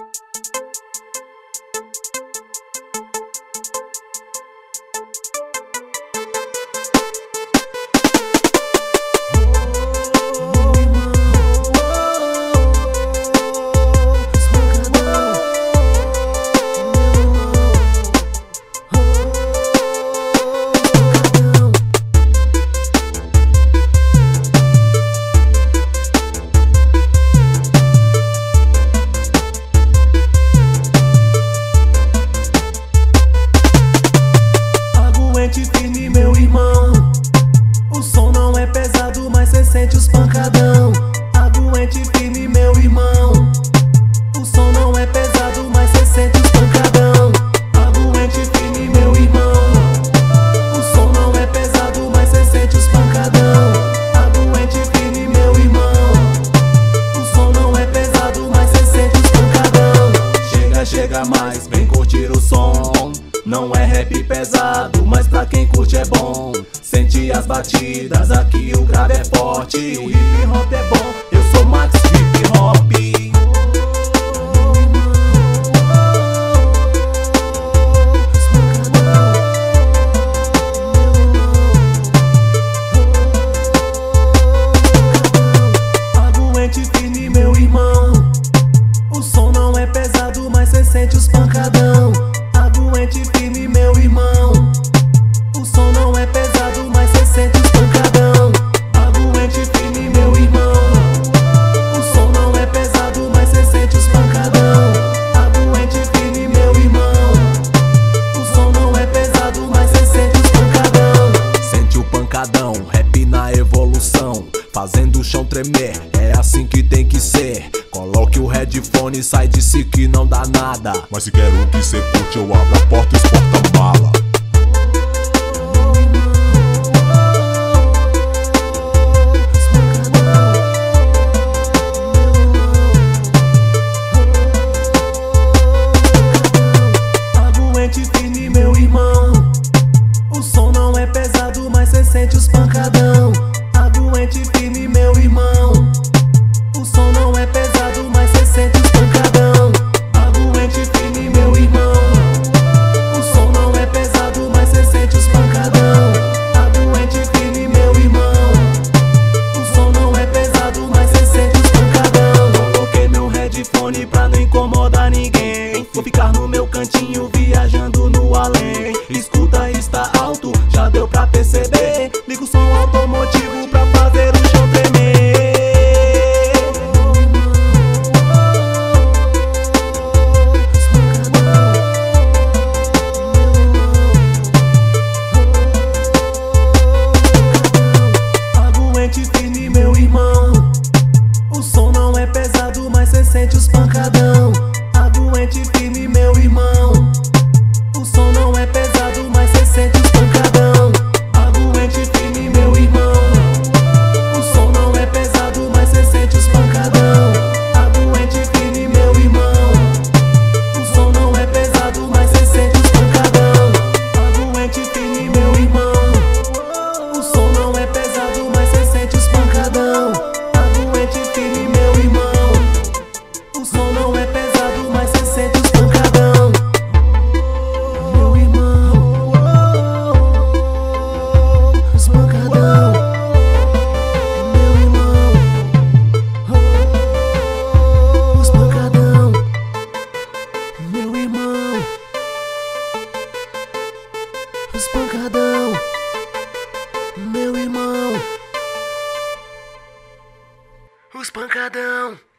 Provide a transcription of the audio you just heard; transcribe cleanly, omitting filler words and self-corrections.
Firme, meu irmão. O som não é pesado, mas cê sente os pancadão. Aguente firme, meu irmão. O som não é pesado, mas cê sente os pancadão. Aguente firme, meu irmão. O som não é pesado, mas cê sente os pancadão. Aguente firme, meu irmão. O som não é pesado, mas cê sente os pancadão. Chega, chega mais, vem curtir o som. Não é rap pesado, mas pra quem curte é bom. Sente as batidas, aqui o grave é forte. O hip hop é bom, eu sou Max Hip Hop. Aguente firme, meu irmão. O som não é pesado, mas cê sente os pancadão. Aguente firme, meu irmão. O som não é pesado, mas cê sente os pancadão. Aguente firme, meu irmão. O som não é pesado, mas cê sente os pancadão. Aguente firme, meu irmão. O som não é pesado, mas cê sente os pancadão. Sente o pancadão, rap na evolução, fazendo o chão tremer, é assim que tem que ser. Coloque o headphone e sai de si que não dá nada. Mas se quero que cê curte, eu abro a porta e os porta-mala. Aguente firme, meu irmão. O som não é pesado, mas cê sente os pancadão. Aguente firme, meu irmão. O som não é pesado, mas cê sente os pancadão. Aguente firme, meu irmão. O som não é pesado, mas cê sente os pancadão. Aguente firme, meu irmão. O som não é pesado, mas cê sente os pancadão. Coloquei meu headphone pra não incomodar ninguém. Vou ficar no meu cantinho viajando no além. Escuta, está alto, já deu pra perceber. Liga o som automotivo pra fazer o chão tremer. Aguente firme, meu irmão. O som não é pesado, mas cê sente os pancadão. Aguente firme, meu irmão. O som não é pesado, mas cê sente os pancadão. Aguente firme, meu irmão. O som não é pesado, mas cê sente os pancadão. Aguente firme, meu irmão. O som não é pesado, mas cê sente os pancadão. Aguente firme, meu irmão. O som não é pesado, mas cê sente os pancadão. Aguente firme, meu irmão. O som não é pesado, mas cê sente os pancadão. Meu irmão. Os pancadão. Meu irmão. Os pancadão. Meu irmão. Os pancadão. Meu irmão. Os pancadão.